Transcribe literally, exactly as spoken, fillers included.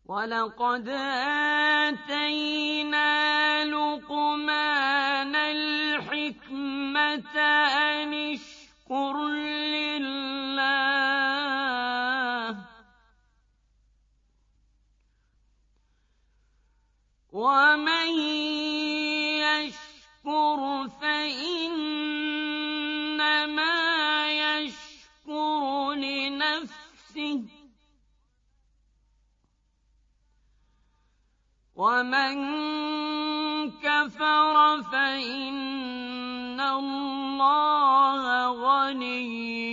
وَلَقَدْ آتَيْنَا لُقْمَانَ الْحِكْمَةَ أَنِ اشْكُرْ لِلَّهِ ۚ وَمَن يَشْكُرْ فَإِنَّمَا يَشْكُرُ لِنَفْسِهِ ۖ وَمَن كَفَرَ فَإِنَّ اللَّهَ غَنِيٌّ